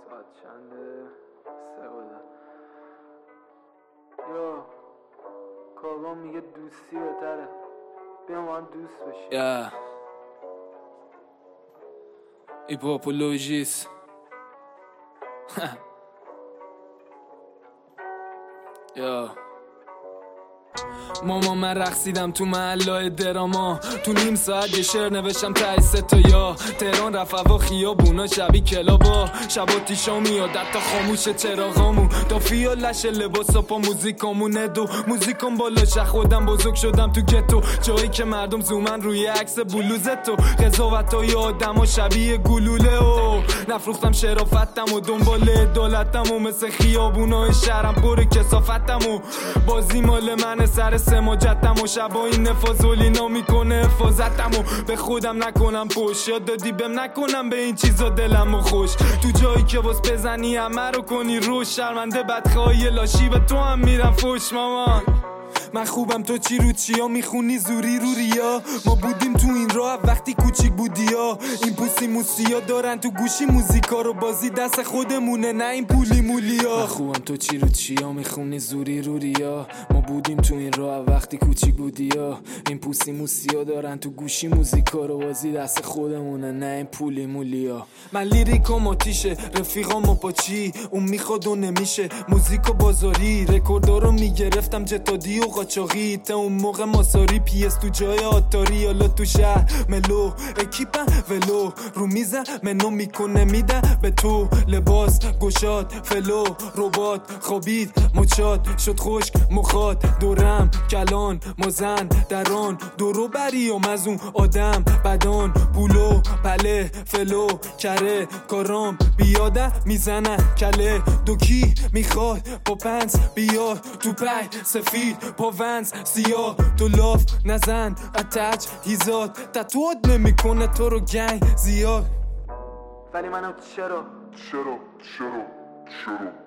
ساعت چنده؟ 3 یا کاغا میگه دوستی بهتره، بیا ما هم دوست بشیم. ایپاپ و لوژیس ماما من رقصیدم تو محلای دراما، تو نیم ساعت یه شعر نوشتم تای 3 تا یا تهران رفت هوا خیابونا شبیه کلابا، شبا تیشا میاد حتی خاموش چراغامون، تا فیالش لباسا پا موزیکامونه دو موزیکام بالا شه. خودم بزرگ شدم تو گتو، جایی که مردم زومن روی عکس بلوزتو، قضاوتای آدما شبیه گلوله و نفروختم شرافتم و دنبال عدالتم و مثل خیابونای شهرم پر کثافتم و بازی مال من سر سماجتم و شبا این نفاذولینا میکنه حفاظتم و به خودم نکنم پشت، یاد دادی بهم نکنم به این چیزا دلم و خوش، تو جایی که باز بزنی همه رو کنی روش، شرمنده بدخواهی لاشی به تو هم میرم فوش. مامان من خوبم تو چی رو چیا میخونی زوری رو ریا، ما بودیم تو این راه وقتی کوچیک بودی ها، این پوسی موسیا دارن تو گوشی موزیکا رو، بازی دست خودمونه نه این پولی مولیا. من خوبم تو چی رو چیا میخونی زوری رو ریا، ما بودیم تو این راه وقتی کوچیک بودی ها، این پوسی موسیا دارن تو گوشی موزیکا رو، بازی دست خودمونه نه این پولی مولیا. من لیریکم آتیشه رفیقام با چی اون میخواد و نمیشه، موزیکو بازاری رکوردارو میگرفتم جتادی و قاچاقی، تا اون موقع ماساری پیس تو جای آتاری، حالا تو شهر ملو اکیپم ولو رو میزن منو میکنه میدن به تو، لباس گشاد فلو ربات خوابید مچاد شد خشک مخاد، دورم کلان مزن دران دورو بریم از اون آدم بدان، پولو پله فلو کره کارام بیاده میزنن کله، دوکی میخواد با پنس بیاد تو پای سفید با ونز سیاه، تو لاف نزن اتچ هیزاد تتواد نمیکنه تو رو گنگ زیاد، ولی منو چرا